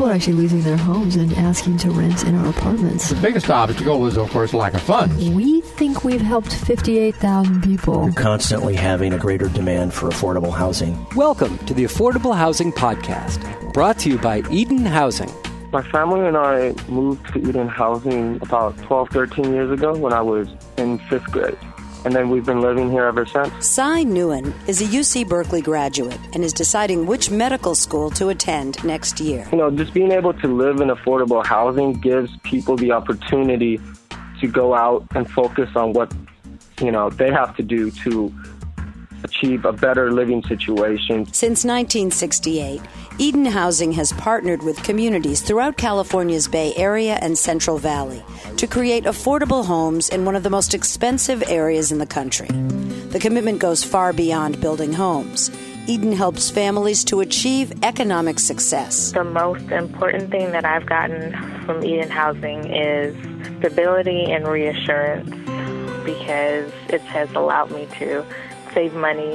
people are actually losing their homes and asking to rent in our apartments. The biggest obstacle is, of course, lack of funds. We think we've helped 58,000 people. We're constantly having a greater demand for affordable housing. Welcome to the Affordable Housing Podcast, brought to you by Eden Housing. My family and I moved to Eden Housing about 12, 13 years ago when I was in 5th grade. And then we've been living here ever since. Cy Nguyen is a UC Berkeley graduate and is deciding which medical school to attend next year. Just being able to live in affordable housing gives people the opportunity to go out and focus on what, they have to do to achieve a better living situation. Since 1968, Eden Housing has partnered with communities throughout California's Bay Area and Central Valley to create affordable homes in one of the most expensive areas in the country. The commitment goes far beyond building homes. Eden helps families to achieve economic success. The most important thing that I've gotten from Eden Housing is stability and reassurance, because it has allowed me to save money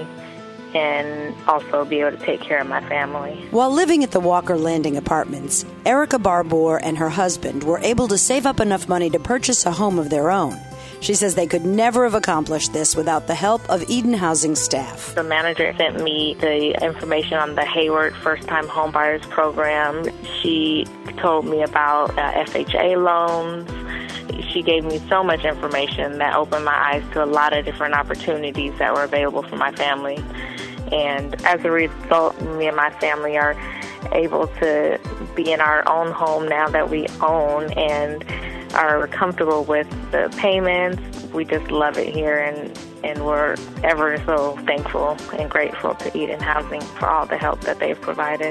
and also be able to take care of my family. While living at the Walker Landing Apartments, Erica Barbour and her husband were able to save up enough money to purchase a home of their own. She says they could never have accomplished this without the help of Eden Housing staff. The manager sent me the information on the Hayward First-Time Homebuyers Program. She told me about FHA loans. She gave me so much information that opened my eyes to a lot of different opportunities that were available for my family. And as a result, me and my family are able to be in our own home now that we own and are comfortable with the payments. We just love it here, and we're ever so thankful and grateful to Eden Housing for all the help that they've provided.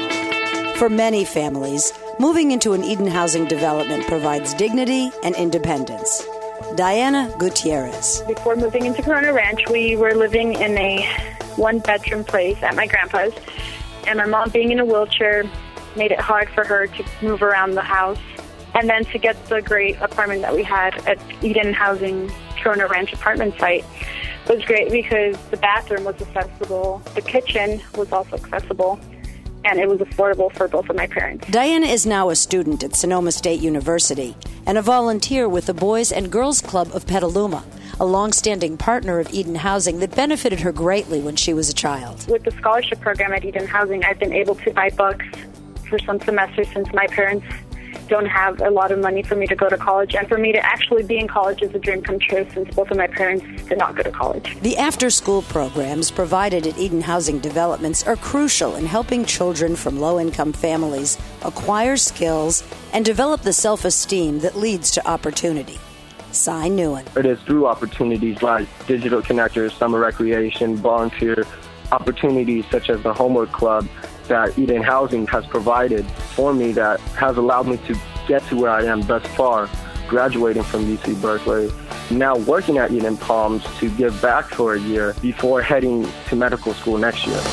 For many families, moving into an Eden Housing development provides dignity and independence. Diana Gutierrez. Before moving into Corona Ranch, we were living in a one-bedroom place at my grandpa's, and my mom, being in a wheelchair, made it hard for her to move around the house. And then to get the great apartment that we had at Eden Housing Corona Ranch apartment site was great because the bathroom was accessible, the kitchen was also accessible, and it was affordable for both of my parents. Diana is now a student at Sonoma State University and a volunteer with the Boys and Girls Club of Petaluma, a long-standing partner of Eden Housing that benefited her greatly when she was a child. With the scholarship program at Eden Housing, I've been able to buy books for some semesters since my parents don't have a lot of money for me to go to college. And for me to actually be in college is a dream come true since both of my parents did not go to college. The after-school programs provided at Eden Housing Developments are crucial in helping children from low-income families acquire skills and develop the self-esteem that leads to opportunity. Cy Nguyen. It is through opportunities like digital connectors, summer recreation, volunteer opportunities such as the Homework Club that Eden Housing has provided for me that has allowed me to get to where I am thus far, graduating from UC Berkeley, now working at Eden Palms to give back for a year before heading to medical school next year.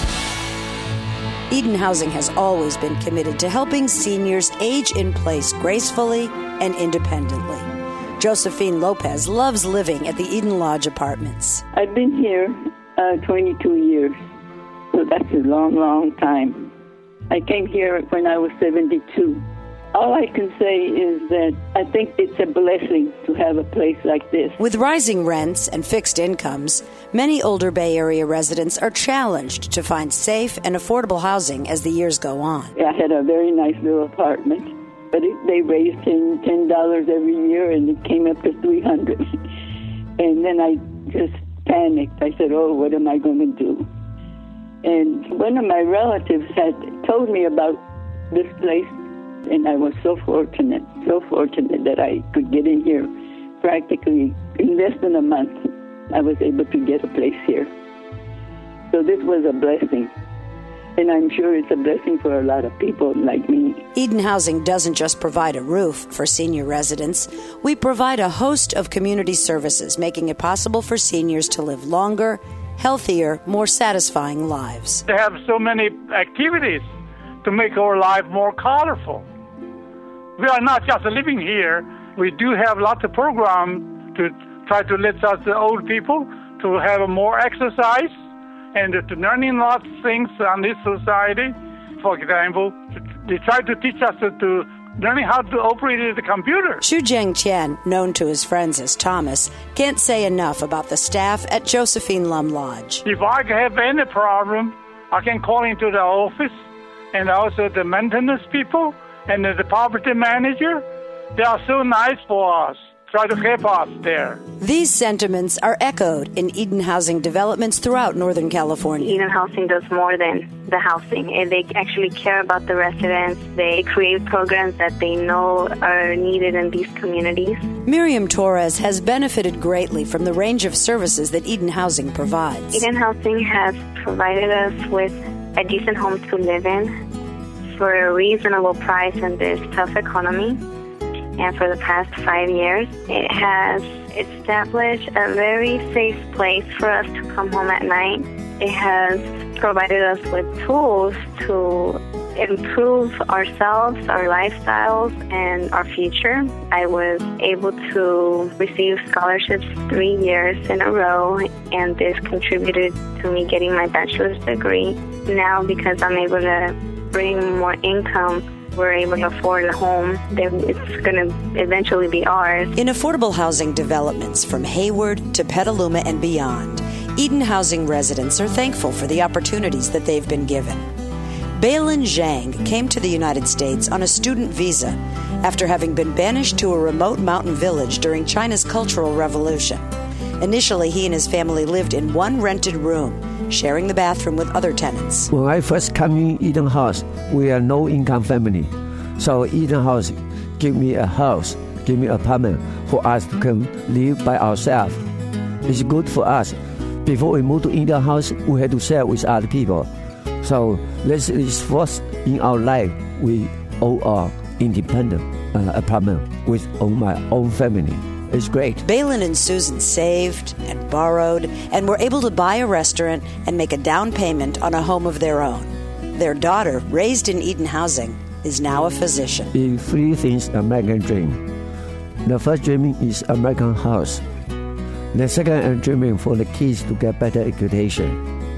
Eden Housing has always been committed to helping seniors age in place gracefully and independently. Josephine Lopez loves living at the Eden Lodge Apartments. I've been here 22 years, so that's a long, long time. I came here when I was 72. All I can say is that I think it's a blessing to have a place like this. With rising rents and fixed incomes, many older Bay Area residents are challenged to find safe and affordable housing as the years go on. I had a very nice little apartment, but they raised $10 every year, and it came up to $300. And then I just panicked. I said, oh, what am I going to do? And one of my relatives had told me about this place, and I was so fortunate that I could get in here practically in less than a month. I was able to get a place here. So this was a blessing. And I'm sure it's a blessing for a lot of people like me. Eden Housing doesn't just provide a roof for senior residents. We provide a host of community services, making it possible for seniors to live longer, healthier, more satisfying lives. They have so many activities to make our life more colorful. We are not just living here. We do have lots of programs to try to let us, the old people, to have more exercise and to learning lots of things on this society. For example, They tried to teach us to learning how to operate the computer. Xu Jiang-Tian, known to his friends as Thomas, can't say enough about the staff at Josephine Lum Lodge. If I have any problem, I can call into the office, and also the maintenance people and the property manager. They are so nice for us, try to help us there. These sentiments are echoed in Eden Housing developments throughout Northern California. Eden Housing does more than the housing, and they actually care about the residents. They create programs that they know are needed in these communities. Miriam Torres has benefited greatly from the range of services that Eden Housing provides. Eden Housing has provided us with a decent home to live in for a reasonable price in this tough economy. And for the past 5 years, it has established a very safe place for us to come home at night. It has provided us with tools to improve ourselves, our lifestyles, and our future. I was able to receive scholarships 3 years in a row, and this contributed to me getting my bachelor's degree. Now, because I'm able to bring more income, we're able to afford a home, then it's going to eventually be ours. In affordable housing developments from Hayward to Petaluma and beyond, Eden Housing residents are thankful for the opportunities that they've been given. Bailin Zhang came to the United States on a student visa after having been banished to a remote mountain village during China's Cultural Revolution. Initially, he and his family lived in one rented room, sharing the bathroom with other tenants. When I first came in Eden House, we are no-income family. So Eden House gave me a house, gave me an apartment for us to come live by ourselves. It's good for us. Before we moved to Eden House, we had to share with other people. So this is first in our life. We all are independent apartment with my own family. It's great. Bailin and Susan saved and borrowed and were able to buy a restaurant and make a down payment on a home of their own. Their daughter, raised in Eden Housing, is now a physician. The three things American dream. The first dreaming is American house. The second, I'm dreaming for the kids to get better education.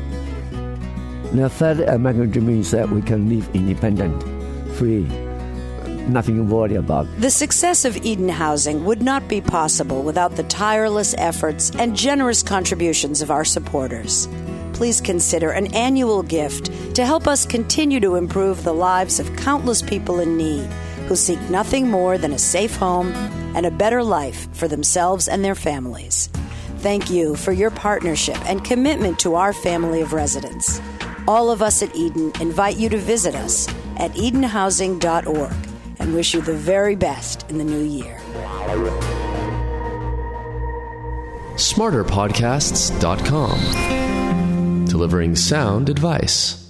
The third American dream is that we can live independent, free. Nothing to worry about. The success of Eden Housing would not be possible without the tireless efforts and generous contributions of our supporters. Please consider an annual gift to help us continue to improve the lives of countless people in need who seek nothing more than a safe home and a better life for themselves and their families. Thank you for your partnership and commitment to our family of residents. All of us at Eden invite you to visit us at edenhousing.org. and wish you the very best in the new year. SmarterPodcasts.com. Delivering sound advice.